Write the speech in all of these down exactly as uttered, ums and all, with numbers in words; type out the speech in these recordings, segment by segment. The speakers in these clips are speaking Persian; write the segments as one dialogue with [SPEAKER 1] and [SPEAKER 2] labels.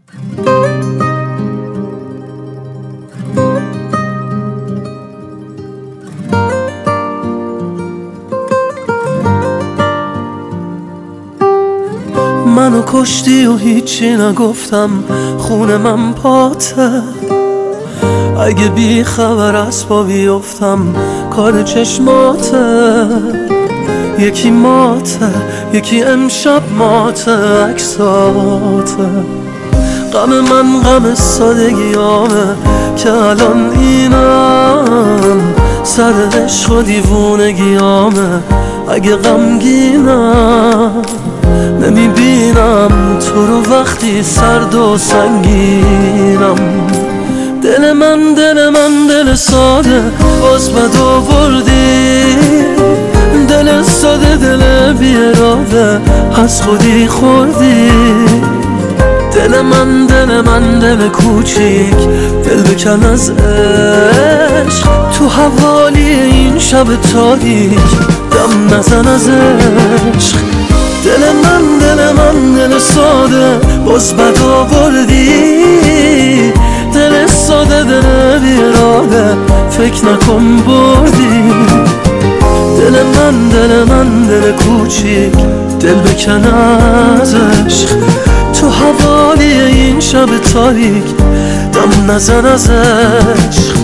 [SPEAKER 1] منو کشتی و هیچی نگفتم، خون من پاته. اگه بی خبر از پا بیفتم کار چشماته. یکی ماته یکی امشب ماته عکساته. غم من غم سادگیامه که الان اینم، سر عشق و دیوونگیامه. اگه غمگینم نمیبینم تو رو وقتی سرد و سنگینم. دل من دل من دل ساده باز بد آوردی. دل ساده دل بی اراده از خودی خوردی. دل من دل من دل کوچیک دل بکن از عشق. تو حوالی این شب تاریک دم نزن از عشق. دل من دل من دل ساده باز بد آوردی. دل ساده دل بی اراده فکر نکن بردی. دل من دل من دل کوچیک دل بکن از عشق. تو حوالی این شب تاریک دم نزن از عشق.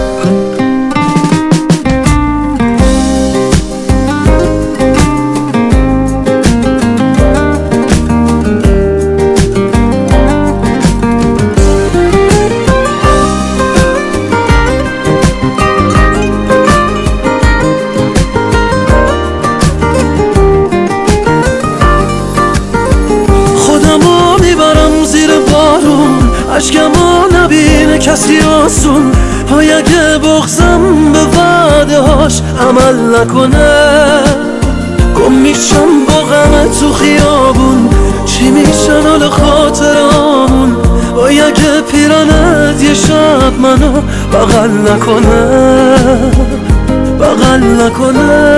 [SPEAKER 1] عشقمو نبینه کسی آسون. های اگه بغزم به وعده هاش عمل نکنه، گم میشم با غم تو خیابون. چی میشن حال خاطرامون؟ های اگه پیرانت یه شب منو بغل نکنه، بغل نکنه.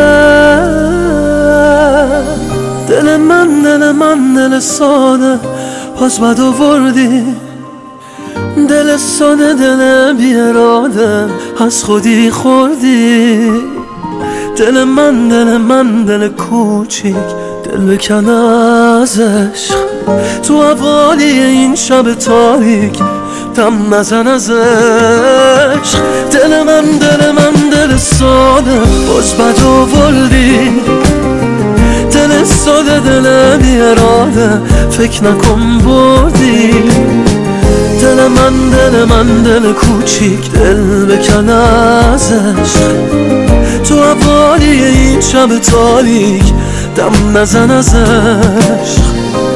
[SPEAKER 1] دل من دل من دل ساده باز بد آوردی. دل ساده دل بی اراده از خودی خوردی. دل من دل من دل کوچیک دل بکن از عشق. تو حوالی این شب تاریک دم نزن از عشق. دل من دل من دل ساده باز بد آوردی. دل ساده دل بی اراده فکر نکن بردی. دل من دل من دل کوچیک دل بکن از عشق. تو حوالی این شب تاریک دم نزن از عشق.